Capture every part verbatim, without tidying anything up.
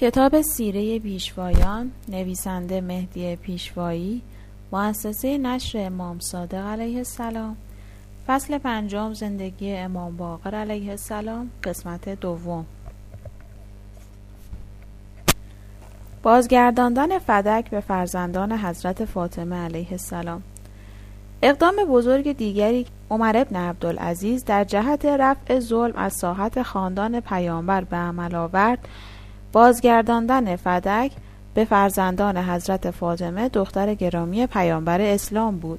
کتاب سیره پیشوایان، نویسنده مهدی پیشوایی، مؤسسه نشر امام صادق علیه السلام، فصل پنجم، زندگی امام باقر علیه السلام، قسمت دوم. بازگرداندن فدک به فرزندان حضرت فاطمه علیه السلام. اقدام بزرگ دیگری عمر ابن عبدالعزیز در جهت رفع ظلم از ساحت خاندان پیامبر به عمل آورد، بازگرداندن فدک به فرزندان حضرت فاطمه دختر گرامی پیامبر اسلام بود.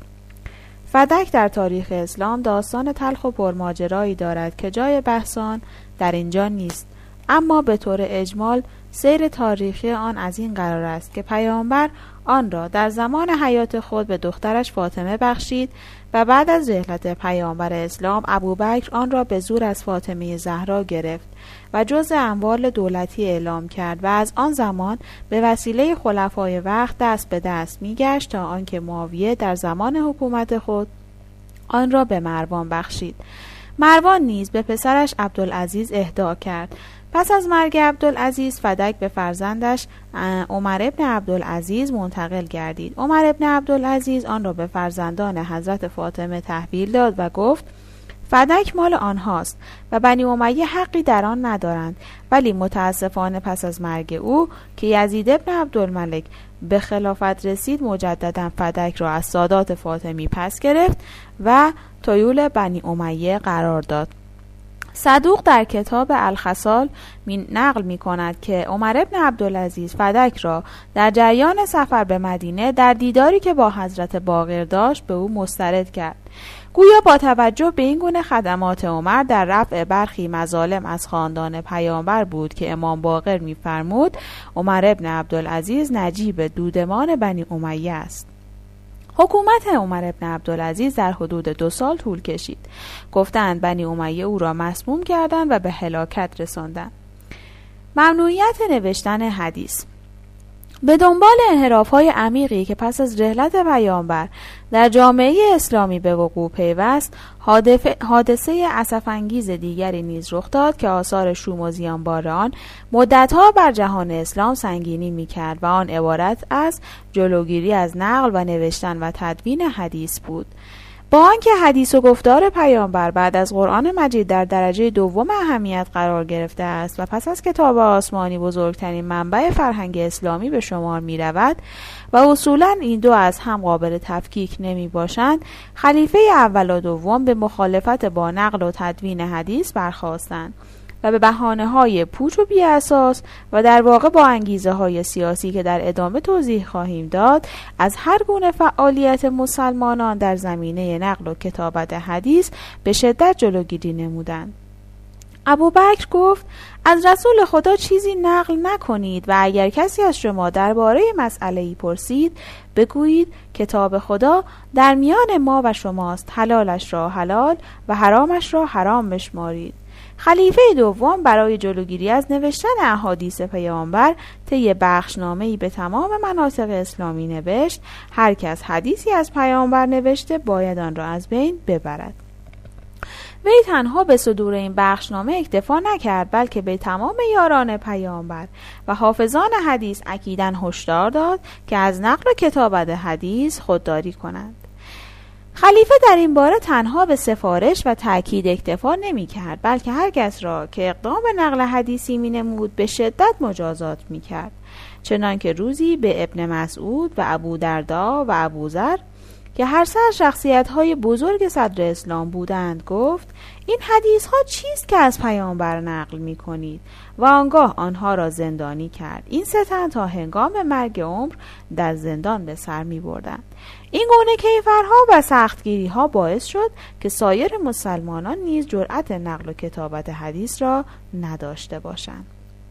فدک در تاریخ اسلام داستان تلخ و پرماجرایی دارد که جای بحثان در اینجا نیست، اما به طور اجمال سیر تاریخی آن از این قرار است که پیامبر آن را در زمان حیات خود به دخترش فاطمه بخشید و بعد از رحلت پیامبر اسلام ابوبکر آن را به زور از فاطمه زهرا گرفت و جزء اموال دولتی اعلام کرد و از آن زمان به وسیله خلفای وقت دست به دست می‌گشت تا آنکه معاویه در زمان حکومت خود آن را به مروان بخشید. مروان نیز به پسرش عبدالعزیز اهدا کرد. پس از مرگ عبدالعزیز فدک به فرزندش عمر ابن عبدالعزیز منتقل گردید. عمر ابن عبدالعزیز آن را به فرزندان حضرت فاطمه تحویل داد و گفت فدک مال آنهاست و بنی امیه حقی در آن ندارند، ولی متاسفانه پس از مرگ او که یزید ابن عبدالملک به خلافت رسید مجددا فدک را از سادات فاطمی پس گرفت و طیول بنی امیه قرار داد. صدوق در کتاب الخصال می نقل می کند که عمر ابن عبدالعزیز فدک را در جریان سفر به مدینه در دیداری که با حضرت باقر داشت به او مسترد کرد. گویا با توجه به این گونه خدمات عمر در رفع برخی مظالم از خاندان پیامبر بود که امام باقر می فرمود عمر ابن عبدالعزیز نجیب دودمان بنی امیه است. حکومت عمر ابن عبدالعزیز در حدود دو سال طول کشید. گفتند بنی امیه او را مسموم کردند و به هلاکت رساندند. ممنوعیت نوشتن حدیث. به دنبال انحراف‌های عمیقی که پس از رحلت پیامبر در جامعه اسلامی به وقوع پیوست، حادثه اسف‌انگیز دیگری نیز رخ داد که آثار شوم و زیانبار آن مدت‌ها بر جهان اسلام سنگینی می‌کرد و آن عبارت از جلوگیری از نقل و نوشتن و تدوین حدیث بود. با آنکه حدیث و گفتار پیامبر بعد از قرآن مجید در درجه دوم اهمیت قرار گرفته است و پس از کتاب آسمانی بزرگترین منبع فرهنگ اسلامی به شمار می رود و اصولا این دو از هم قابل تفکیک نمی باشند، خلیفه اول و دوم به مخالفت با نقل و تدوین حدیث برخاستند و به بهانه‌های پوچ و بی اساس و در واقع با انگیزه‌های سیاسی که در ادامه توضیح خواهیم داد از هر گونه فعالیت مسلمانان در زمینه نقل و کتابت حدیث به شدت جلوگیری نمودند. ابوبکر گفت از رسول خدا چیزی نقل نکنید و اگر کسی از شما درباره مسئله‌ای پرسید بگویید کتاب خدا در میان ما و شماست، حلالش را حلال و حرامش را حرام بشمارید. خلیفه دوم برای جلوگیری از نوشتن احادیث پیامبر طی بخشنامه‌ای به تمام مناطق اسلامی نوشت هر کس حدیثی از پیامبر نوشته باید آن را از بین ببرد. وی تنها به صدور این بخشنامه اکتفا نکرد، بلکه به تمام یاران پیامبر و حافظان حدیث اکیداً هشدار داد که از نقل و کتابت حدیث خودداری کنند. خلیفه در این باره تنها به سفارش و تأکید اکتفا نمی کرد، بلکه هر کس را که اقدام به نقل حدیثی می نمود به شدت مجازات می کرد. چنانکه روزی به ابن مسعود و ابو دردا و ابو ذر که هر سه شخصیت های بزرگ صدر اسلام بودند گفت این حدیث ها چیست که از پیامبر نقل می کنید و آنگاه آنها را زندانی کرد. این سه تن تا هنگام مرگ عمر در زندان به سر می بردند. این گونه کیفرها و سختگیری ها باعث شد که سایر مسلمانان نیز جرأت نقل و کتابت حدیث را نداشته باشند.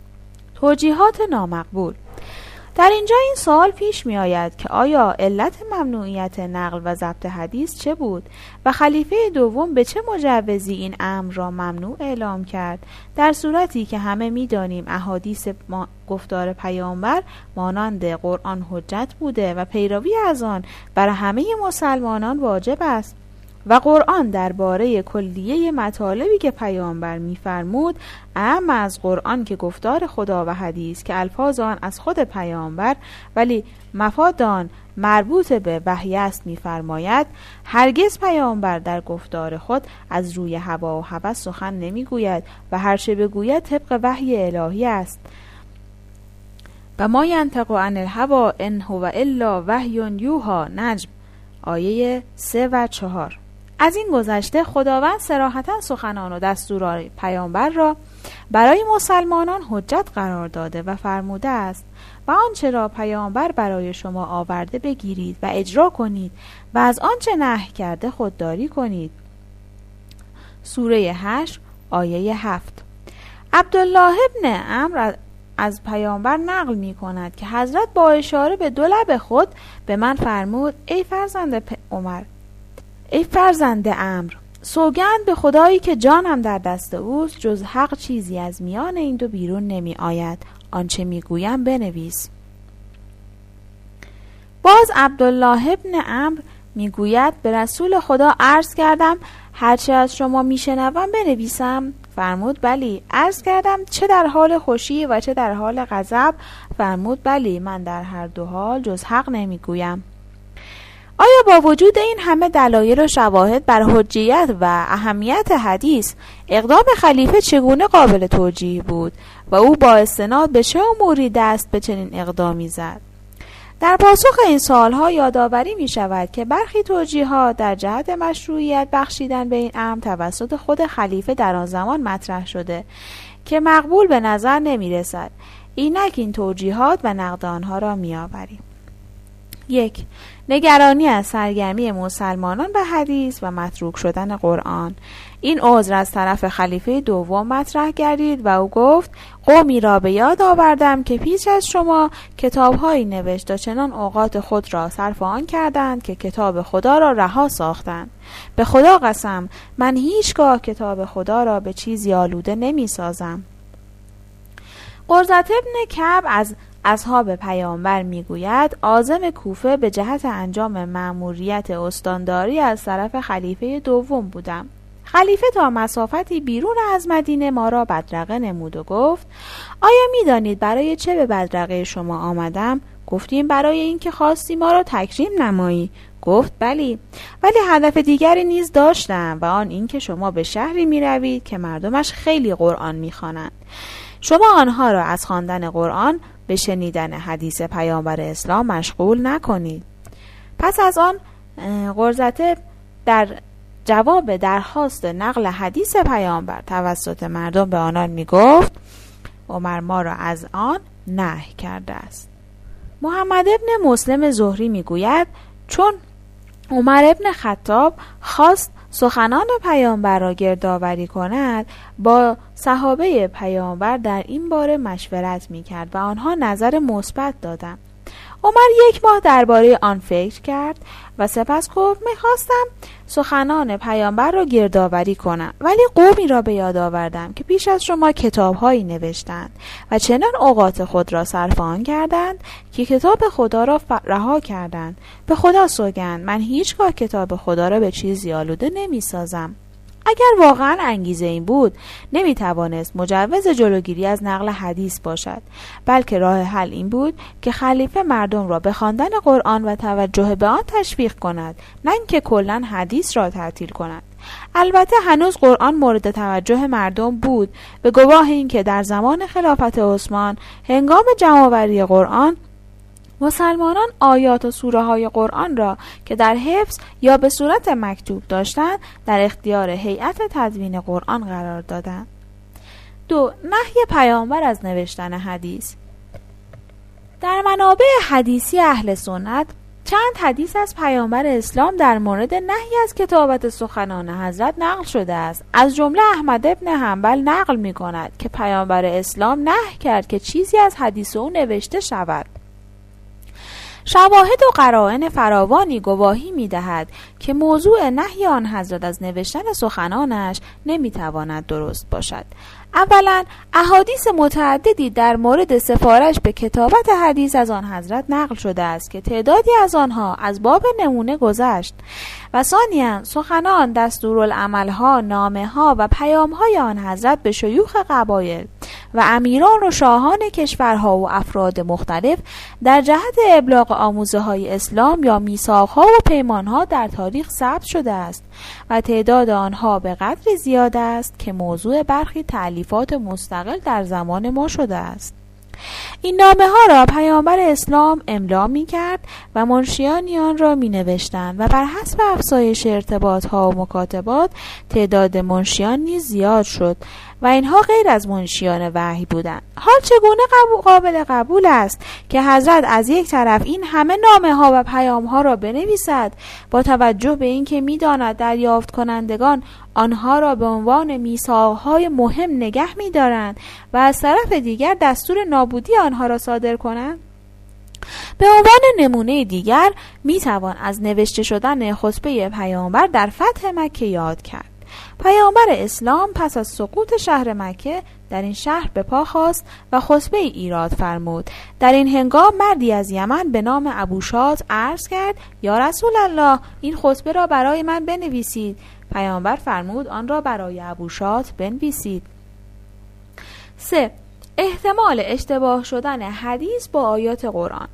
توجیهات نامقبول. در اینجا این سوال پیش می آید که آیا علت ممنوعیت نقل و ضبط حدیث چه بود و خلیفه دوم به چه مجوزی این امر را ممنوع اعلام کرد، در صورتی که همه می دانیم احادیث گفتار پیامبر مانند قرآن حجت بوده و پیروی از آن برای همه مسلمانان واجب است. و قرآن درباره کلیه مطالبی که پیامبر می‌فرمود اعم از قرآن که گفتار خدا و حدیث که الفاظ آن از خود پیامبر ولی مفاد آن مربوط به وحی است می‌فرماید، هرگز پیامبر در گفتار خود از روی هوا و هوس سخن نمی‌گوید و هر چه بگوید طبق وحی الهی است. و ما ینطق عن الهوی ان هو الا وحی یوحی. نجم آیه سه و چهار. از این گذشته خداوند صراحتاً سخنان و دستورات پیامبر را برای مسلمانان حجت قرار داده و فرموده است و آنچه را پیامبر برای شما آورده بگیرید و اجرا کنید و از آنچه نهی کرده خودداری کنید. سوره هشت آیه هفت. عبدالله ابن عمرو از پیامبر نقل می کند که حضرت با اشاره به دو لب خود به من فرمود: ای فرزند عمر، ای فرزند عمرو، سوگند به خدایی که جانم در دست اوست، جز حق چیزی از میان این دو بیرون نمی آید. آنچه می گویم بنویس. باز عبدالله ابن عمرو می گوید به رسول خدا عرض کردم هرچه از شما می شنوم بنویسم؟ فرمود بلی. عرض کردم چه در حال خوشی و چه در حال غضب؟ فرمود بلی، من در هر دو حال جز حق نمی گویم. آیا با وجود این همه دلایل و شواهد بر حجیت و اهمیت حدیث اقدام خلیفه چگونه قابل توجیه بود و او با استناد به چه اموری دست به چنین اقدامی زد؟ در پاسخ این سوالها یادآوری می شود که برخی توجیهات در جهت مشروعیت بخشیدن به این امر توسط خود خلیفه در آن زمان مطرح شده که مقبول به نظر نمی رسد. اینک این توجیهات و نقد آنها را می آوریم. یک، نگرانی از سرگرمی مسلمانان به حدیث و متروک شدن قرآن. این عذر از طرف خلیفه دوم مطرح گردید و او گفت: قومی را به یاد آوردم که پیش از شما کتاب‌هایی نوشت و چنان اوقات خود را صرف آن کردند که کتاب خدا را رها ساختند. به خدا قسم من هیچگاه کتاب خدا را به چیزی آلوده نمی سازم. قرظة ابن کعب از اصحاب پیامبر میگوید عازم کوفه به جهت انجام مأموریت استانداری از طرف خلیفه دوم بودم. خلیفه تا مسافتی بیرون از مدینه ما را بدرقه نمود و گفت: آیا میدانید برای چه به بدرقه شما آمدم؟ گفتیم برای اینکه خواستی ما را تکریم نمایی. گفت بلی، ولی هدف دیگری نیز داشتم و آن اینکه شما به شهری می روید که مردمش خیلی قرآن می خوانند. شما آنها را از خواندن قرآن به شنیدن حدیث پیامبر اسلام مشغول نکنید. پس از آن قرظة در جواب درخواست نقل حدیث پیامبر توسط مردم به آنان می گفت: عمر ما را از آن نهی کرده است. محمد ابن مسلم زهری می گوید چون عمر ابن خطاب خواست سخنان پیامبر را گردآوری کند، با صحابه پیامبر در این باره مشورت می کرد و آنها نظر مثبت دادند. عمر یک ماه درباره آن فکر کرد و سپس گفت: می خواستم سخنان پیامبر را گردآوری کنم، ولی قومی را به یاد آوردم که پیش از شما کتاب‌هایی نوشتند و چنان اوقات خود را صرف آن کردند که کتاب خدا را رها کردند. به خدا سوگند من هیچگاه کتاب خدا را به چیزی آلوده نمی سازم. اگر واقعا انگیزه این بود نمی توانست مجوز جلوگیری از نقل حدیث باشد، بلکه راه حل این بود که خلیفه مردم را به خواندن قرآن و توجه به آن تشویق کند، نه اینکه کلاً حدیث را تعطیل کند. البته هنوز قرآن مورد توجه مردم بود، به گواه اینکه در زمان خلافت عثمان هنگام جمع‌آوری قرآن مسلمانان آیات و سوره های قرآن را که در حفظ یا به صورت مکتوب داشتند در اختیار هیئت تدوین قرآن قرار دادند. دو، نهی پیامبر از نوشتن حدیث. در منابع حدیثی اهل سنت چند حدیث از پیامبر اسلام در مورد نهی از کتابت سخنان حضرت نقل شده است. از جمله احمد ابن حنبل نقل می کند که پیامبر اسلام نهی کرد که چیزی از حدیث او نوشته شود. شواهد و قرائن فراوانی گواهی می دهد که موضوع نهی آن حضرت از نوشتن سخنانش نمی تواند درست باشد. اولا احادیث متعددی در مورد سفارش به کتابت حدیث از آن حضرت نقل شده است که تعدادی از آنها از باب نمونه گذشت و ثانیاً سخنان، دستورالعملها، نامه‌ها و پیام‌های آن حضرت به شیوخ قبایل و امیران و شاهان کشورها و افراد مختلف در جهت ابلاغ آموزه‌های اسلام یا میثاق‌ها و پیمان‌ها در تاریخ ثبت شده است و تعداد آنها به قدری زیاد است که موضوع برخی تألیفات مستقل در زمان ما شده است. این نامه ها را پیامبر اسلام املا می کرد و منشیان آن را می نوشتند و بر حسب افزایش ارتباط ها و مکاتبات تعداد منشیان نیز زیاد شد و اینها غیر از منشیان وحی بودند. حال چگونه قابل قبول است که حضرت از یک طرف این همه نامه ها و پیام ها را بنویسد با توجه به اینکه می داند دریافت کنندگان آنها را به عنوان میثاق‌های مهم نگه می دارند و از طرف دیگر دستور نابودی آنها را صادر کنند؟ به عنوان نمونه دیگر می توان از نوشته شدن خطبه پیامبر در فتح مکه یاد کرد. پیامبر اسلام پس از سقوط شهر مکه در این شهر به پا خواست و خطبه ای ایراد فرمود. در این هنگام مردی از یمن به نام ابوشات عرض کرد: یا رسول الله، این خطبه را برای من بنویسید. پیامبر فرمود آن را برای ابوشات بنویسید. سه. احتمال اشتباه شدن حدیث با آیات قرآن.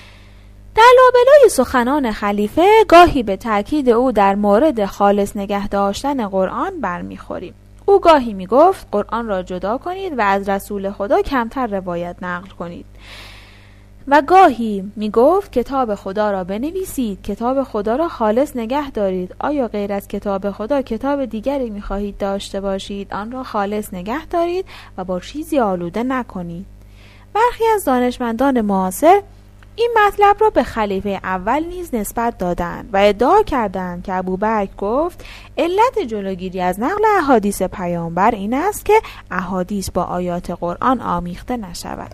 در لابلای سخنان خلیفه گاهی به تأکید او در مورد خالص نگه داشتن قرآن برمیخوریم. او گاهی می گفت قرآن را جدا کنید و از رسول خدا کمتر روایت نقل کنید و گاهی می گفت کتاب خدا را بنویسید، کتاب خدا را خالص نگه دارید. آیا غیر از کتاب خدا کتاب دیگری می خواهید داشته باشید؟ آن را خالص نگه دارید و با چیزی آلوده نکنید. برخی از دانشمندان معاصر این مطلب را به خلیفه اول نیز نسبت دادند و ادعا کردند که ابوبکر گفت علت جلوگیری از نقل احادیث پیامبر این است که احادیث با آیات قرآن آمیخته نشود.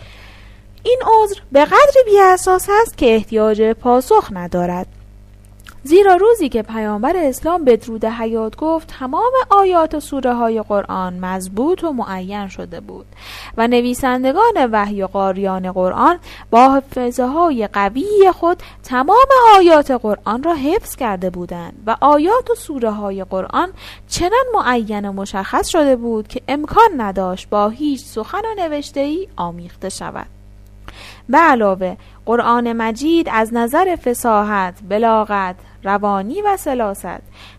این عذر به قدری بی‌اساس است که احتیاج پاسخ ندارد، زیرا روزی که پیامبر اسلام به درود حیات گفت تمام آیات و سوره های قرآن مضبوط و معین شده بود و نویسندگان وحی و قاریان قرآن با حافظه های قوی خود تمام آیات قرآن را حفظ کرده بودند و آیات و سوره های قرآن چنان معین و مشخص شده بود که امکان نداشت با هیچ سخن و نوشته‌ای آمیخته شود. به علاوه قرآن مجید از نظر فصاحت، بلاغت، روانی و سلاست،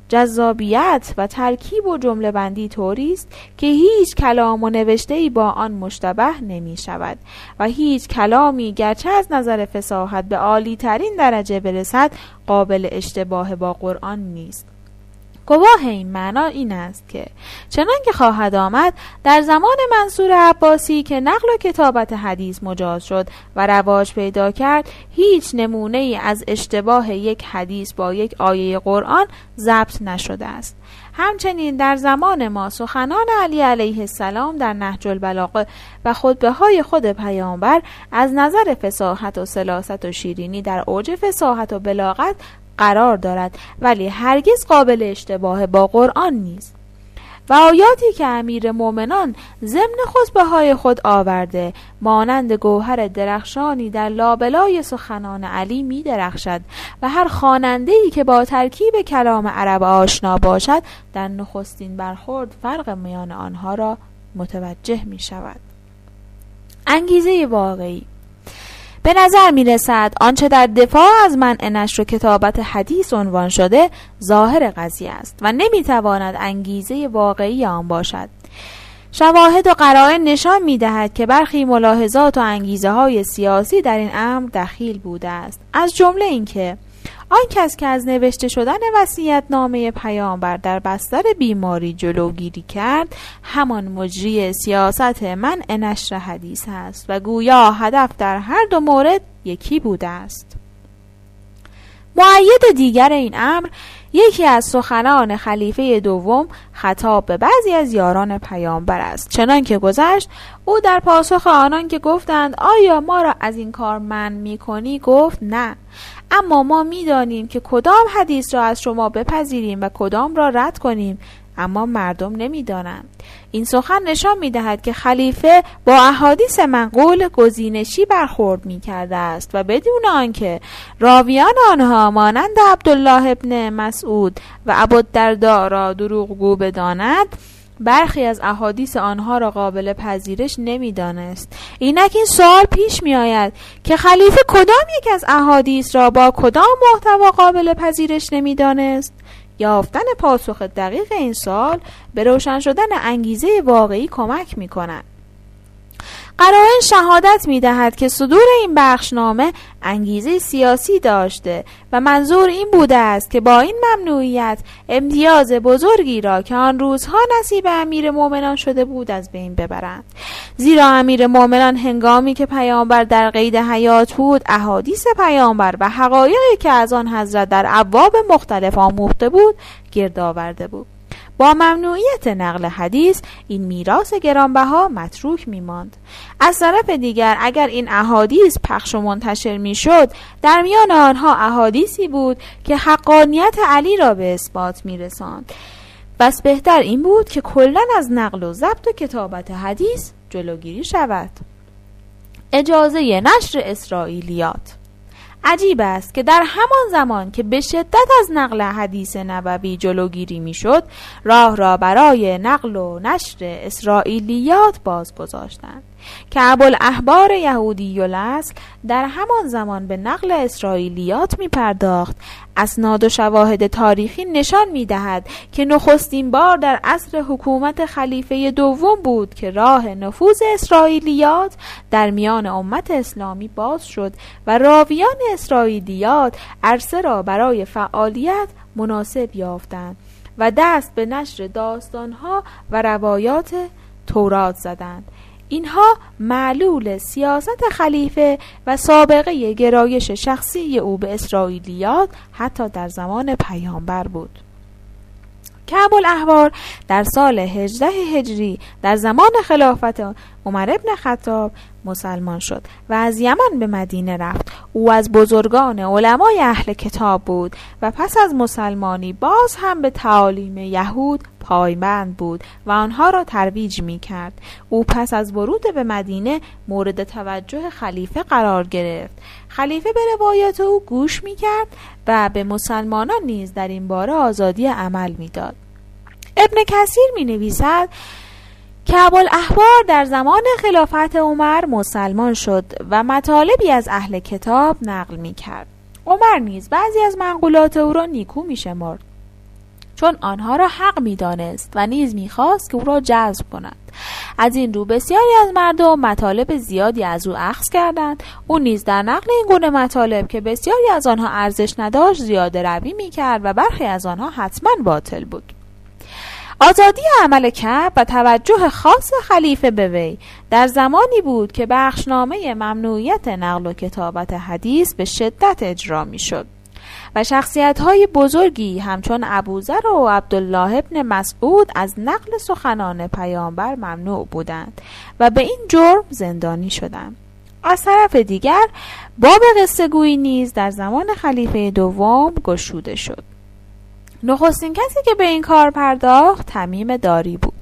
جذابیت و ترکیب و جمله بندی طوری است که هیچ کلام و نوشته‌ای با آن مشتبه نمی شود و هیچ کلامی گرچه از نظر فصاحت به عالی ترین درجه برسد قابل اشتباه با قرآن نیست. گواه این معنا این است که چنان که خواهد آمد در زمان منصور عباسی که نقل و کتابت حدیث مجاز شد و رواج پیدا کرد، هیچ نمونه ای از اشتباه یک حدیث با یک آیه قرآن ضبط نشده است. همچنین در زمان ما سخنان علی علیه السلام در نهج البلاغه و خطبه های خود پیامبر از نظر فصاحت و سلاست و شیرینی در اوج فصاحت و بلاغت قرار دارد، ولی هرگز قابل اشتباه با قرآن نیست. و آیاتی که امیر مومنان ضمن خطبه های خود آورده مانند گوهر درخشانی در لابلای سخنان علی می درخشد و هر خواننده‌ای که با ترکیب کلام عرب آشنا باشد در نخستین برخورد فرق میان آنها را متوجه می شود. انگیزه واقعی. به نظر می رسد آنچه در دفاع از منع نشر و کتابت حدیث عنوان شده ظاهر قضیه است و نمی تواند انگیزه واقعی آن باشد. شواهد و قرائن نشان می دهد که برخی ملاحظات و انگیزه های سیاسی در این امر دخیل بوده است، از جمله اینکه آن کس که از نوشته شدن وصیت‌نامه پیامبر در بستر بیماری جلوگیری کرد همان مجری سیاست منع نشر حدیث است و گویا هدف در هر دو مورد یکی بوده است. مؤید دیگر این امر یکی از سخنان خلیفه دوم خطاب به بعضی از یاران پیامبر است، چنان که گذشت. او در پاسخ آنان که گفتند آیا ما را از این کار منع می‌کنی گفت نه، اما ما می‌دانیم که کدام حدیث را از شما بپذیریم و کدام را رد کنیم. اما مردم نمی‌دانند. این سخن نشان می‌دهد که خلیفه با احادیث منقول گزینشی برخورد می‌کرده است و بدون آنکه راویان آنها مانند عبدالله ابن مسعود و ابوالدرداء را دروغگو بداند، برخی از احادیث آنها را قابل پذیرش نمی‌دانست. اینک این سوال پیش می‌آید که خلیفه کدام یک از احادیث را با کدام محتوا قابل پذیرش نمی‌دانست؟ یافتن پاسخ دقیق این سوال به روشن شدن انگیزه واقعی کمک می‌کند. قرائن شهادت می‌دهد که صدور این بخشنامه انگیزه سیاسی داشته و منظور این بوده است که با این ممنوعیت امتیاز بزرگی را که آن روزها نصیب امیر مومنان شده بود از بین ببرند. زیرا امیر مومنان هنگامی که پیامبر در قید حیات بود، احادیث پیامبر و حقایقی که از آن حضرت در ابواب مختلف آموخته بود گرد آورده بود. با ممنوعیت نقل حدیث این میراث گرانبها متروک میماند. از طرف دیگر اگر این احادیث پخش و منتشر میشد، در میان آنها احادیثی بود که حقانیت علی را به اثبات میرساند. بس بهتر این بود که کلاً از نقل و ضبط و کتابت حدیث جلوگیری شود. اجازه نشر اسرائیلیات. عجیب است که در همان زمان که به شدت از نقل حدیث نبوی جلوگیری میشد، راه را برای نقل و نشر اسرائیلیات باز گذاشتند. که ابوالاحبار یهودی الاصل در همان زمان به نقل اسرائیلیات می پرداخت. اسناد و شواهد تاریخی نشان می دهد که نخستین بار در عصر حکومت خلیفه دوم بود که راه نفوذ اسرائیلیات در میان امت اسلامی باز شد و راویان اسرائیلیات عرصه را برای فعالیت مناسب یافتند و دست به نشر داستانها و روایات تورات زدند. اینها معلول سیاست خلیفه و سابقه گرایش شخصی او به اسرائیلیات حتی در زمان پیامبر بود. که ابوالاحبار در سال هجده هجری در زمان خلافت عمر ابن خطاب مسلمان شد و از یمن به مدینه رفت. او از بزرگان علمای اهل کتاب بود و پس از مسلمانی باز هم به تعالیم یهود پایبند بود و آنها را ترویج می کرد. او پس از ورود به مدینه مورد توجه خلیفه قرار گرفت. خلیفه به روایات او گوش می کرد و به مسلمانان نیز در این باره آزادی عمل می داد. ابن کثیر می نویسد که ابوالاحبار در زمان خلافت عمر مسلمان شد و مطالبی از اهل کتاب نقل می کرد. عمر نیز بعضی از منقولات او را نیکو می شمرد، چون آنها را حق می دانست و نیز می خواست که او را جذب کند. از این رو بسیاری از مردم مطالب زیادی از او اخذ کردند. او نیز در نقل این گونه مطالب که بسیاری از آنها ارزش نداشت زیاده روی می کرد و برخی از آنها حتما باطل بود. آزادی عمل کرد و توجه خاص خلیفه به وی در زمانی بود که بخشنامه ممنوعیت نقل و کتابت حدیث به شدت اجرا می شد و شخصیت‌های بزرگی همچون ابوذر و عبدالله ابن مسعود از نقل سخنان پیامبر ممنوع بودند و به این جرم زندانی شدند. از طرف دیگر باب قصه گویی نیز در زمان خلیفه دوم گشوده شد. نخستین کسی که به این کار پرداخت تمیم داری بود.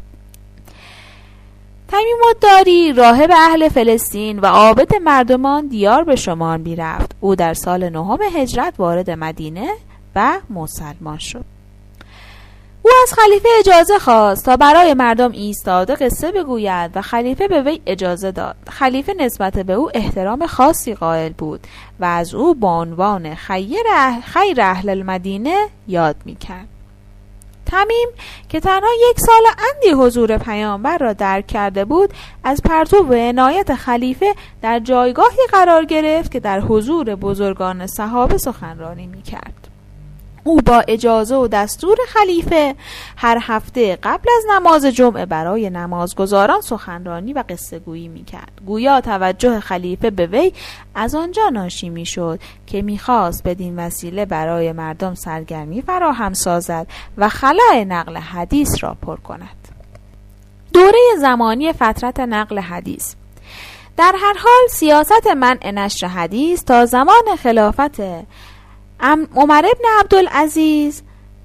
تمیم الداری راهب اهل فلسطین و عابد مردمان دیار به شمار می رفت. او در سال نهم هجرت وارد مدینه و مسلمان شد. او از خلیفه اجازه خواست تا برای مردم ایستاده قصه بگوید و خلیفه به وی اجازه داد. خلیفه نسبت به او احترام خاصی قائل بود و از او با عنوان خیر اهل, خیر اهل المدینه یاد می کرد. تمیم که تنها یک سال اندی حضور پیامبر را درک کرده بود، از پرتو عنایت خلیفه در جایگاهی قرار گرفت که در حضور بزرگان صحابه سخنرانی می کرد. او با اجازه و دستور خلیفه هر هفته قبل از نماز جمعه برای نمازگزاران سخنرانی و قصه گویی می کرد. گویا توجه خلیفه به وی از آنجا ناشی می شد که می خواست بدین وسیله برای مردم سرگرمی فراهم سازد و خلأ نقل حدیث را پر کند. دوره زمانی فترت نقل حدیث. در هر حال سیاست منع نشر حدیث تا زمان خلافت عمر ابن عبدالعزیز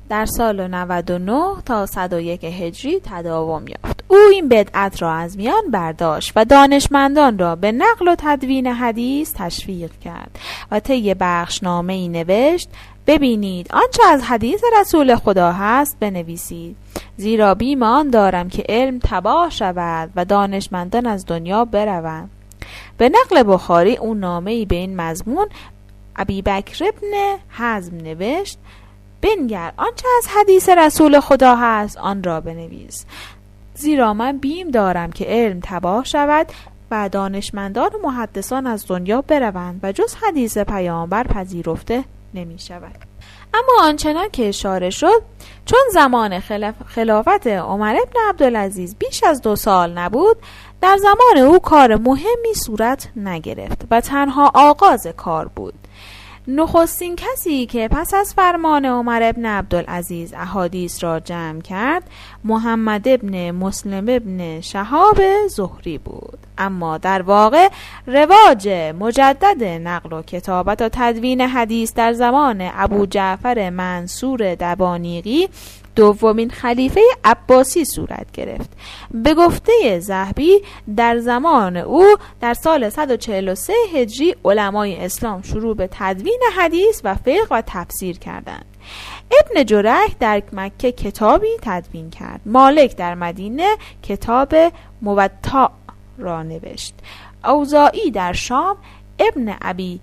در سال نود و نه تا صد و یک هجری تداوم یافت. او این بدعت را از میان برداشت و دانشمندان را به نقل و تدوین حدیث تشویق کرد و طی بخشنامه‌ای نوشت: ببینید آنچه از حدیث رسول خدا هست بنویسید، زیرا بیم آن دارم که علم تباه شود و دانشمندان از دنیا بروند. به نقل بخاری اون نامه‌ای به این مضمون ابیبکر ابن حزم نوشت: بنگر آنچه از حدیث رسول خدا هست آن را بنویس، زیرا من بیم دارم که علم تباه شود و دانشمندان و محدثان از دنیا بروند و جز حدیث پیامبر پذیرفته نمی شود. اما آنچنان که اشاره شد، چون زمان خلاف خلافت عمر ابن عبدالعزیز بیش از دو سال نبود، در زمان او کار مهمی صورت نگرفت و تنها آغاز کار بود. نخستین کسی که پس از فرمان عمر ابن عبدالعزیز احادیث را جمع کرد محمد ابن مسلم ابن شهاب زهری بود. اما در واقع رواج مجدد نقل و کتابت و تدوین حدیث در زمان ابو جعفر منصور دبانیقی، دومین خلیفه عباسی صورت گرفت. به گفته ذهبی در زمان او در سال صد و چهل و سه هجری علمای اسلام شروع به تدوین حدیث و فقه و تفسیر کردند. ابن جریح در مکه کتابی تدوین کرد. مالک در مدینه کتاب موطأ را نوشت. اوزاعی در شام، ابن ابی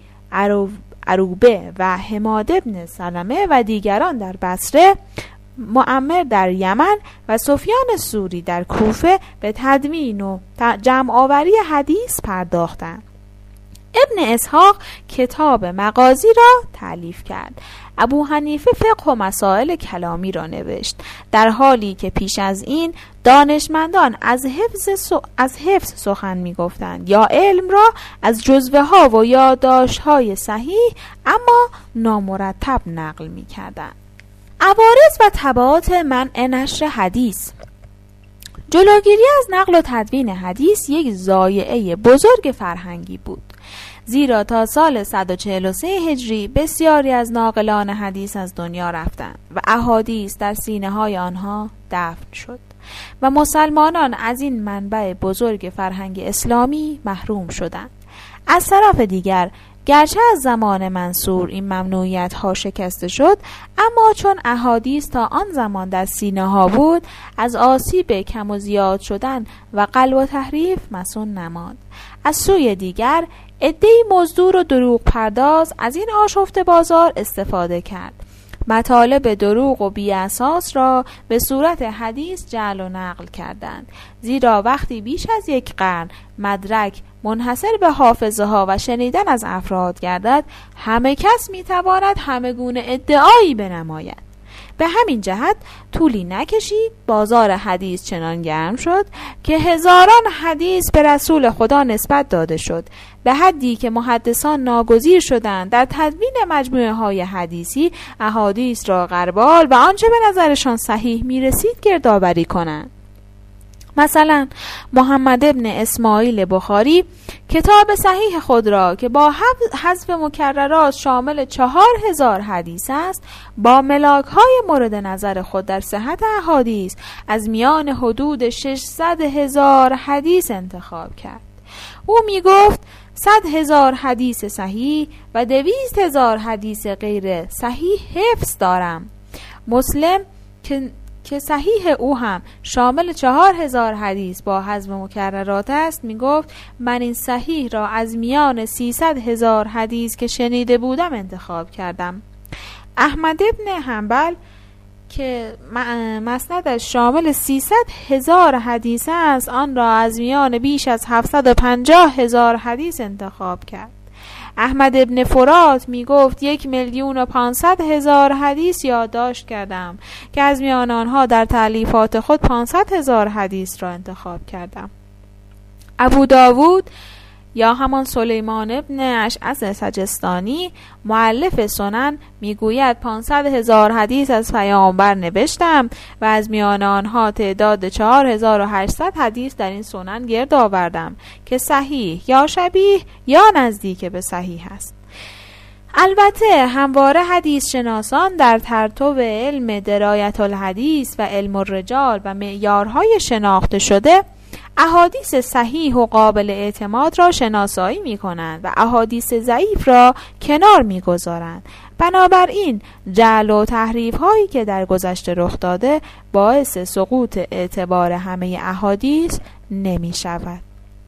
عروبه و حماد ابن سلمه و دیگران در بصره، معمر در یمن و سفیان ثوری در کوفه به تدوین و جمع آوری حدیث پرداختند. ابن اسحاق کتاب مغازی را تألیف کرد. ابو حنیفه فقه و مسائل کلامی را نوشت، در حالی که پیش از این دانشمندان از حفظ از حفظ سخن می گفتند یا علم را از جزوه ها و یادداشت های صحیح اما نامرتب نقل می کردند. عوارض و تبعات منع نشر حدیث. جلوگیری از نقل و تدوین حدیث یک ضایعه بزرگ فرهنگی بود، زیرا تا سال صد و چهل و سه هجری بسیاری از ناقلان حدیث از دنیا رفتند و احادیث در سینه های آنها دفن شد و مسلمانان از این منبع بزرگ فرهنگ اسلامی محروم شدند. از طرف دیگر گرچه از زمان منصور این ممنوعیت ها شکسته شد، اما چون احادیث تا آن زمان در سینه ها بود، از آسیب کم و زیاد شدن و قلب و تحریف مسون نماند. از سوی دیگر عده‌ای مزدور و دروغ پرداز از این آشفته بازار استفاده کرد. مطالب دروغ و بی اساس را به صورت حدیث جعل و نقل کردند، زیرا وقتی بیش از یک قرن مدرک منحصر به حافظه ها و شنیدن از افراد گردد، همه کس میتواند همه گونه ادعایی بنماید. به همین جهت طولی نکشید بازار حدیث چنان گرم شد که هزاران حدیث به رسول خدا نسبت داده شد، به حدی که محدثان ناگزیر شدند در تدوین مجموعه های حدیثی احادیث را غربال و آنچه به نظرشان صحیح میرسید گردآوری کنند. مثلا محمد ابن اسماعیل بخاری کتاب صحیح خود را که با حذف مکررات شامل چهار هزار حدیث است، با ملاک های مورد نظر خود در صحت احادیث از میان حدود ششصد هزار حدیث انتخاب کرد. او می گفت صد هزار حدیث صحیح و دویست هزار حدیث غیر صحیح حفظ دارم. مسلم که که صحیح او هم شامل چهار هزار حدیث با حذف مکررات است، می گفت من این صحیح را از میان سیصد هزار حدیث که شنیده بودم انتخاب کردم. احمد ابن حنبل که مسندش شامل سیصد هزار حدیث است، آن را از میان بیش از هفتصد و پنجاه هزار حدیث انتخاب کرد. احمد ابن فرات می گفت یک میلیون و پانصد هزار حدیث یادداشت کردم که از میان آنها در تألیفات خود پانصد هزار حدیث را انتخاب کردم. ابو داوود یا همان سلیمان ابن اشعث سجستانی مؤلف سنن میگوید پانصد هزار حدیث از پیامبر نوشتم و از میان آنها تعداد چهار هزار و هشتصد حدیث در این سنن گرد آوردم که صحیح یا شبیه یا نزدیک به صحیح است. البته همواره حدیث شناسان در پرتو علم درایت الحدیث و علم الرجال و معیارهای شناخته شده احادیث صحیح و قابل اعتماد را شناسایی می کنند و احادیث ضعیف را کنار می گذارند. بنابراین جعل و تحریف هایی که در گذشته رخ داده باعث سقوط اعتبار همه احادیث نمی شود.